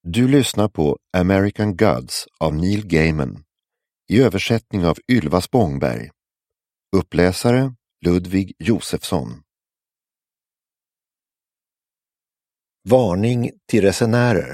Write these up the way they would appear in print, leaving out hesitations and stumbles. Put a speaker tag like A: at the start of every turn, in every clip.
A: Du lyssnar på American Gods av Neil Gaiman i översättning av Ylva Spångberg. Uppläsare Ludvig Josefsson.
B: Varning till resenärer.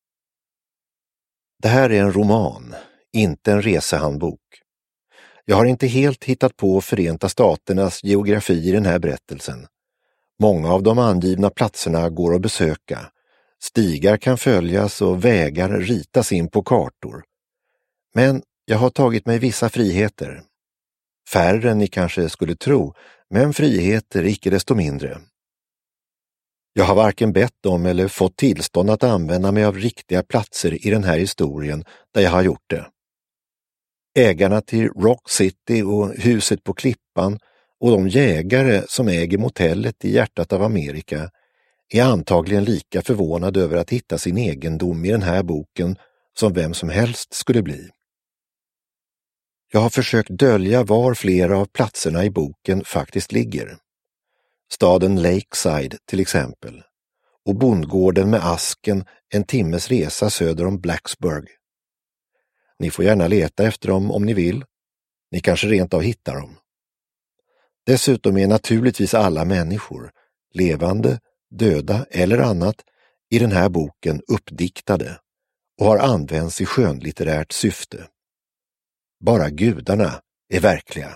B: Det här är en roman, inte en resehandbok. Jag har inte helt hittat på Förenta Staternas geografi i den här berättelsen. Många av de angivna platserna går att besöka. Stigar kan följas och vägar ritas in på kartor. Men jag har tagit mig vissa friheter. Färre än ni kanske skulle tro, men friheter icke desto mindre. Jag har varken bett om eller fått tillstånd att använda mig av riktiga platser i den här historien där jag har gjort det. Ägarna till Rock City och huset på Klippan och de jägare som äger motellet i hjärtat av Amerika är antagligen lika förvånade över att hitta sin egendom i den här boken som vem som helst skulle bli. Jag har försökt dölja var flera av platserna i boken faktiskt ligger. Staden Lakeside till exempel, och bondgården med asken en timmes resa söder om Blacksburg. Ni får gärna leta efter dem om ni vill. Ni kanske rent av hittar dem. Dessutom är naturligtvis alla människor, levande, döda eller annat, i den här boken uppdiktade och har använts i skönlitterärt syfte. Bara gudarna är verkliga.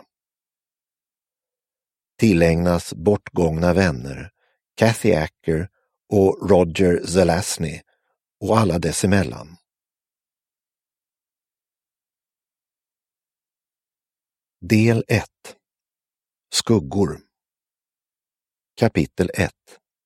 B: Tillägnas bortgångna vänner, Kathy Acker och Roger Zelazny och alla dessemellan. Del 1. Skuggor. Kapitel 1.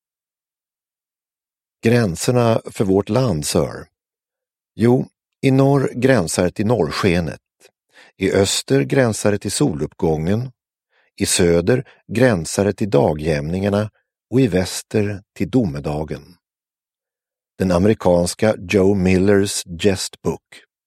B: Gränserna för vårt land, sir. Jo, i norr gränsar det till norrskenet. I öster gränsar det till soluppgången. I söder gränsar det till dagjämningarna och i väster till domedagen. Den amerikanska Joe Millers Jestbook.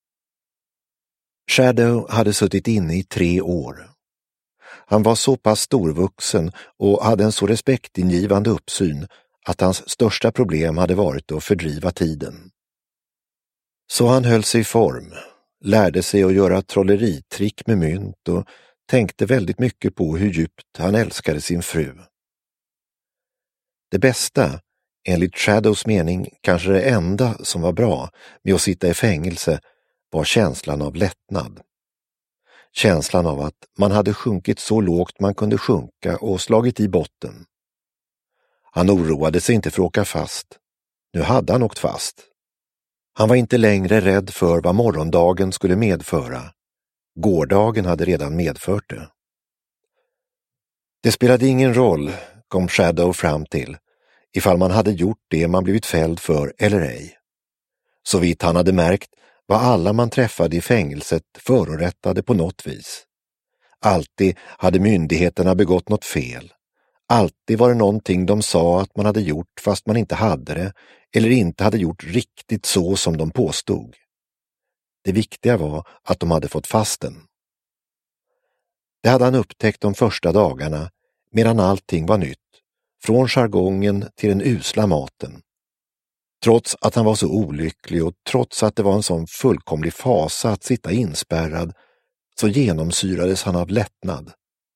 B: Shadow hade suttit inne i 3 år. Han var så pass storvuxen och hade en så respektingivande uppsyn att hans största problem hade varit att fördriva tiden. Så han höll sig i form, lärde sig att göra trolleritrick med mynt och tänkte väldigt mycket på hur djupt han älskade sin fru. Det bästa, enligt Shadows mening kanske det enda som var bra med att sitta i fängelse, var känslan av lättnad. Känslan av att man hade sjunkit så lågt man kunde sjunka och slagit i botten. Han oroade sig inte för att åka fast. Nu hade han åkt fast. Han var inte längre rädd för vad morgondagen skulle medföra. Gårdagen hade redan medfört det. Det spelade ingen roll, kom Shadow fram till, ifall man hade gjort det man blivit fälld för eller ej. Så vitt han hade märkt var alla man träffade i fängelset förorättade på något vis. Alltid hade myndigheterna begått något fel. Alltid var det någonting de sa att man hade gjort fast man inte hade det eller inte hade gjort riktigt så som de påstod. Det viktiga var att de hade fått fast den. Det hade han upptäckt de första dagarna medan allting var nytt, från jargongen till den usla maten. Trots att han var så olycklig och trots att det var en sån fullkomlig fasa att sitta inspärrad, så genomsyrades han av lättnad.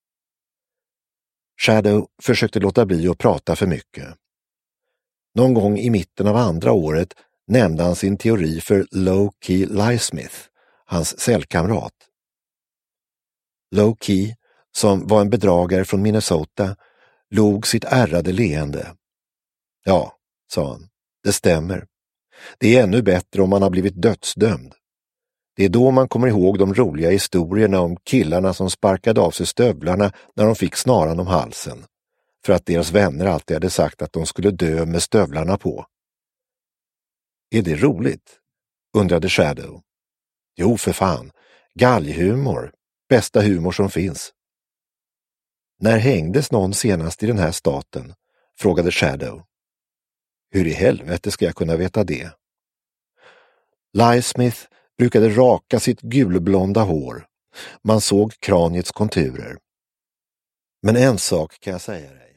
B: Shadow försökte låta bli att prata för mycket. Någon gång i mitten av andra året nämnde han sin teori för Low Key Lysmith, hans cellkamrat. Low Key, som var en bedragare från Minnesota, log sitt ärrade leende. Ja, sa han, det stämmer. Det är ännu bättre om man har blivit dödsdömd. Det är då man kommer ihåg de roliga historierna om killarna som sparkade av sig stövlarna när de fick snaran om halsen, för att deras vänner alltid hade sagt att de skulle dö med stövlarna på. Är det roligt? Undrade Shadow. Jo, för fan. Galghumor. Bästa humor som finns. När hängdes någon senast i den här staten? Frågade Shadow. Hur i helvete ska jag kunna veta det? Lysmith brukade raka sitt gulblonda hår. Man såg kraniets konturer. Men en sak kan jag säga dig.